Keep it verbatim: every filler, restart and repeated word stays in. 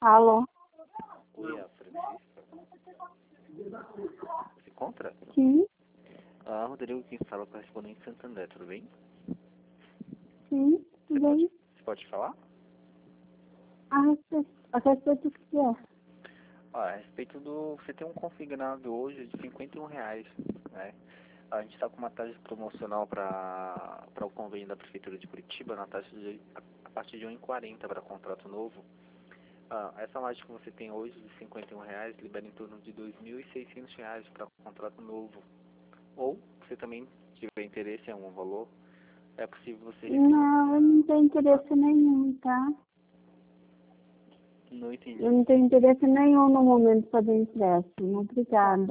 Alô? Oi, a Francisca. Se encontra? Sim, Ah, Rodrigo, quem fala correspondente Santander, tudo bem? sim, Você tudo pode, bem? você pode falar? A respeito, a respeito do que é? Ó, a respeito do... Você tem um consignado hoje de cinquenta e um reais, né? A gente está com uma taxa promocional para o convênio da Prefeitura de Curitiba, na taxa de a, a partir de um real e quarenta para contrato novo. Ah, essa margem que você tem hoje de cinquenta e um reais libera em torno de dois mil e seiscentos reais para contrato novo. Ou, se você também tiver interesse em algum valor, é possível você Não, refinanciar. eu não tenho interesse nenhum, tá? Não Eu entendi. não tenho interesse nenhum no momento de fazer empréstimo. Obrigada.